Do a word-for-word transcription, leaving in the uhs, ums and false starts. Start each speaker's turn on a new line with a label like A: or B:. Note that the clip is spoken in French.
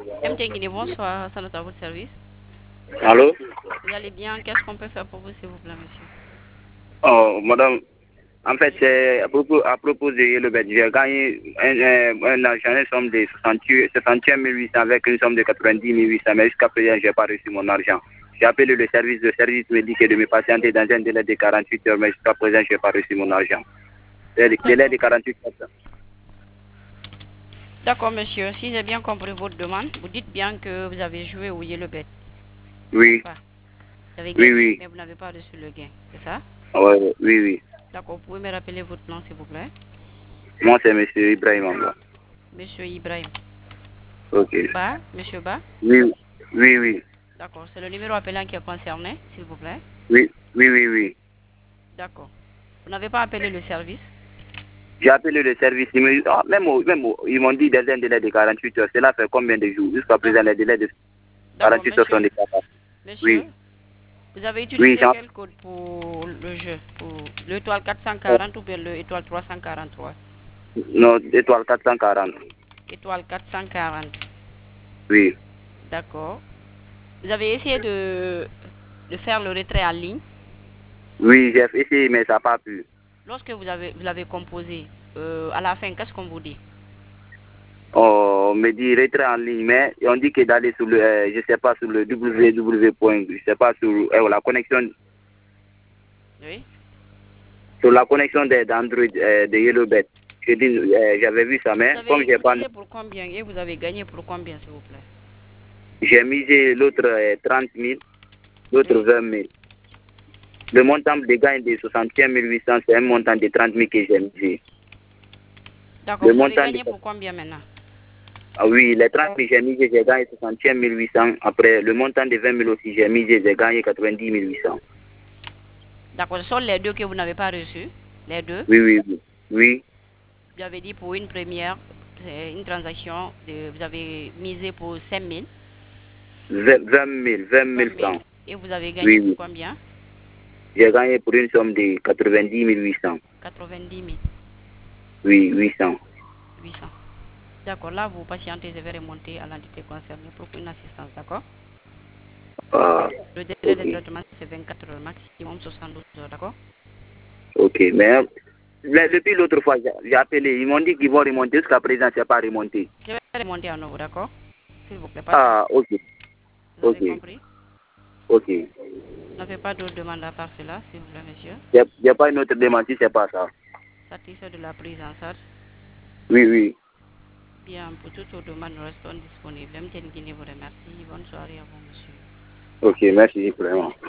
A: M T Guinée, bonsoir, salut à votre service.
B: Allô?
A: Vous allez bien? Qu'est-ce qu'on peut faire pour vous, s'il vous plaît, monsieur?
B: Oh, madame, en fait,
A: Oui.
B: c'est à propos, à propos de le bet. J'ai gagné un, un, un argent, une somme de soixante-huit mille huit cents avec une somme de quatre-vingt-dix mille huit cents, mais jusqu'à présent, je n'ai pas reçu mon argent. J'ai appelé le service, le service me dit que de me patienter dans un délai de quarante-huit heures, mais jusqu'à présent, je n'ai pas reçu mon argent. Le délai
A: D'accord.
B: de quarante-huit heures.
A: D'accord, monsieur. Si j'ai bien compris votre demande, vous dites bien que vous avez joué au Yellow Bet, n'est-ce
B: Oui,
A: pas? Vous avez
B: oui,
A: gagné,
B: oui.
A: mais vous n'avez pas reçu le gain, c'est ça?
B: Ouais, oui, oui.
A: D'accord, vous pouvez me rappeler votre nom, s'il vous plaît?
B: Moi, c'est monsieur Ibrahim Amba.
A: Monsieur Ibrahim.
B: Ok.
A: Ba, monsieur Ba?
B: Oui, oui, oui.
A: D'accord, c'est le numéro appelant qui est concerné, s'il vous plaît?
B: Oui, oui, oui, oui.
A: D'accord. Vous n'avez pas appelé le service?
B: J'ai appelé le service, ils me- ah, même, au- même au- ils m'ont dit dans un délai de quarante-huit heures. Cela fait combien de jours? Jusqu'à présent, les délais de
A: D'accord,
B: quarante-huit heures sont
A: monsieur.
B: dépassés.
A: Monsieur,
B: Oui,
A: vous avez
B: oui,
A: utilisé
B: j'en-
A: quel code pour le jeu? Pour l'étoile quatre cent quarante ou bien l'étoile trois cent quarante-trois?
B: non, étoile quatre cent quarante.
A: Étoile quatre cent quarante.
B: Oui,
A: D'accord. Vous avez essayé de, de faire le retrait en ligne.
B: oui, j'ai essayé, mais ça n'a pas pu.
A: Lorsque vous avez vous l'avez composé, euh, à la fin, qu'est-ce qu'on vous dit?
B: On me dit retrait en ligne, mais on dit que d'aller sur le, euh, je sais pas, sur le w w w point, je sais pas, sur euh, la connexion,
A: Oui.
B: sur la connexion de- d'Android, euh, de Yellowbet. Je dis, euh, j'avais vu ça,
A: Vous
B: mais comme
A: avez
B: j'ai pas,
A: utilisé pour combien et vous avez gagné pour combien, s'il vous plaît?
B: j'ai misé l'autre euh, trente mille, l'autre
A: Oui.
B: vingt mille. Le montant de gain de soixante et un mille huit cents, c'est un montant de trente mille que j'ai misé.
A: D'accord,
B: Le
A: vous avez
B: montant de...
A: gagné pour combien maintenant?
B: Ah oui, les trente mille j'ai misé, j'ai gagné soixante et un mille huit cents. Après, le montant de vingt mille aussi, j'ai misé, j'ai gagné quatre-vingt-dix mille huit cents.
A: D'accord, ce sont les deux que vous n'avez pas reçus. Les deux.
B: Oui, oui, oui. Oui,
A: Vous avez dit pour une première, c'est une transaction, de, vous avez misé pour cinq mille,
B: vingt mille, vingt
A: vingt
B: mille
A: mille,
B: francs.
A: et vous avez gagné
B: Oui,
A: pour
B: oui.
A: combien?
B: J'ai gagné pour une somme de quatre-vingt-dix mille huit cents.
A: quatre-vingt-dix mille
B: Oui, huit cents.
A: huit cents. D'accord, là vous patientez, je vais remonter à l'entité concernée pour une assistance, d'accord?
B: Ah,
A: Le délai de
B: ok.
A: traitement c'est vingt-quatre heures, maximum soixante-douze heures, d'accord?
B: Ok, mais mais depuis l'autre fois, j'ai j'ai appelé, ils m'ont dit qu'ils vont remonter, jusqu'à présent, c'est pas remonté.
A: Je vais remonter à nouveau, d'accord? S'il vous plaît, patientez.
B: Ah, ok,
A: Vous
B: ok,
A: avez compris?
B: ok.
A: Vous n'avez pas d'autres demandes à part cela, s'il vous plaît, monsieur?
B: Il n'y a, pas une autre demande si c'est pas ça.
A: Satisfait de la prise en charge?
B: Oui, oui.
A: Bien, pour toutes vos demandes, nous restons disponibles. M T N Guinée vous remercie. Bonne soirée à vous, monsieur.
B: Ok, merci vraiment.